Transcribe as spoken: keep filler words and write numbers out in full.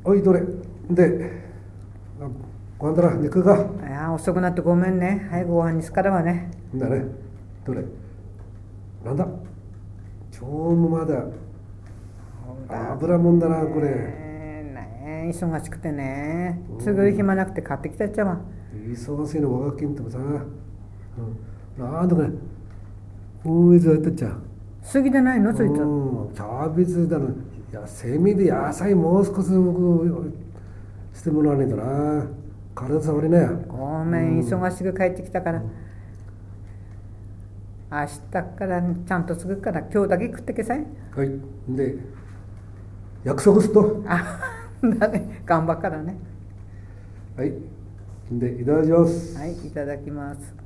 おいどれでご飯だな肉が。 いや遅くなってごめんね。早くご飯にすからはね。 だね。どれなんだ今日もまだ油もんだなこれ。 ねえ忙しくてね。すぐ暇なくて買ってきたっちゃわ。 忙しいの若きんともさ、うん、なんとかねこいつやったっちゃ過ぎてないのそいつ。 キャベツだの、いやせめて野菜もう少ししてもらわねえとな。体触りなや。 ごめん、忙しく帰ってきたから、明日からちゃんとすぐから今日だけ食ってけさい。 はいで約束すっと。 あだね頑張っからね。 はいでいただきます。 はいいただきます。